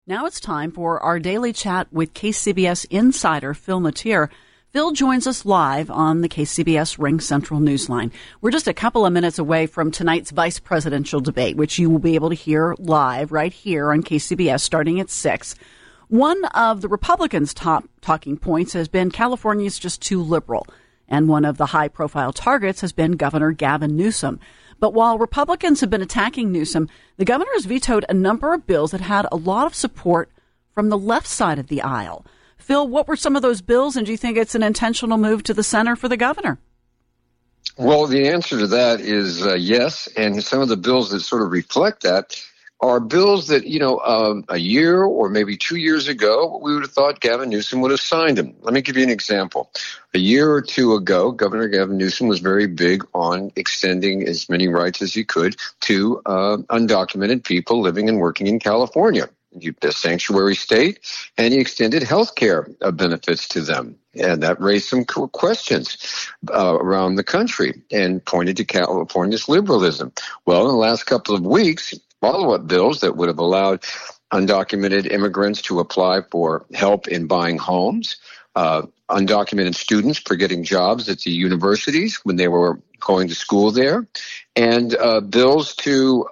Now it's time for our daily chat with KCBS insider Phil Matier. Phil joins us live on the KCBS Ring Central Newsline. We're just a couple of minutes away from tonight's vice presidential debate, which you will be able to hear live right here on KCBS starting at 6. One of the Republicans' top talking points has been California's just too liberal, and one of the high-profile targets has been Governor Gavin Newsom. But while Republicans have been attacking Newsom, the governor has vetoed a number of bills that had a lot of support from the left side of the aisle. Phil, what were some of those bills, and do you think it's an intentional move to the center for the governor? Well, the answer to that is yes, and some of the bills that sort of reflect that are bills that, a year or maybe 2 years ago, we would have thought Gavin Newsom would have signed them. Let me give you an example. A year or two ago, Governor Gavin Newsom was very big on extending as many rights as he could to undocumented people living and working in California, the sanctuary state, and he extended health care benefits to them. And that raised some questions around the country and pointed to California's liberalism. Well, in the last couple of weeks, follow-up bills that would have allowed undocumented immigrants to apply for help in buying homes, undocumented students for getting jobs at the universities when they were going to school there, and bills to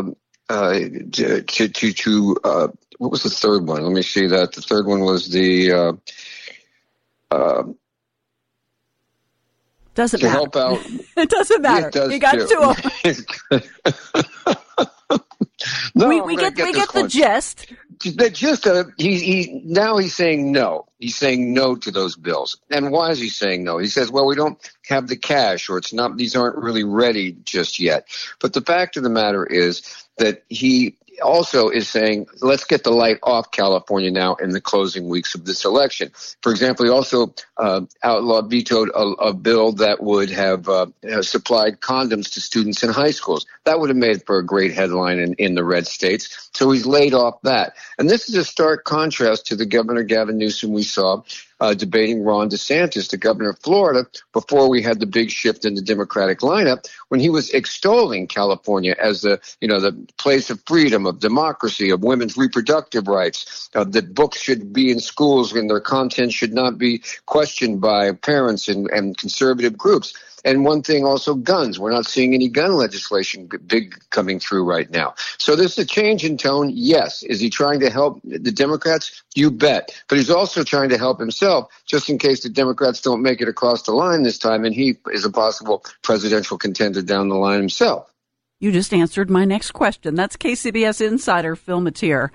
what was the third one? Let me see that. The third one was the doesn't to matter. Help out. It doesn't matter. It does you got too. 2 of them. No, we get the gist. The gist of it, now he's saying no. He's saying no to those bills. And why is he saying no? He says, well, we don't have the cash, or these aren't really ready just yet. But the fact of the matter is that he also is saying, let's get the light off California now in the closing weeks of this election. For example, he also vetoed a bill that would have supplied condoms to students in high schools. That would have made for a great headline in the red states. So he's laid off that. And this is a stark contrast to the Governor Gavin Newsom we saw debating Ron DeSantis, the governor of Florida, before we had the big shift in the Democratic lineup, when he was extolling California as the place of freedom, of democracy, of women's reproductive rights, that books should be in schools and their content should not be questioned by parents and conservative groups. And one thing also, guns. We're not seeing any gun legislation big coming through right now. So there's a change in tone, yes. Is he trying to help the Democrats? You bet. But he's also trying to help himself, just in case the Democrats don't make it across the line this time, and he is a possible presidential contender down the line himself. You just answered my next question. That's KCBS insider Phil Matier.